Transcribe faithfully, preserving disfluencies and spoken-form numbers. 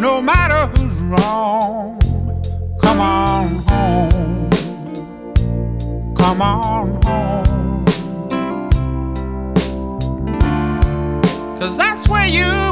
no matter who's wrong. Come on home, come on home, 'cause that's where you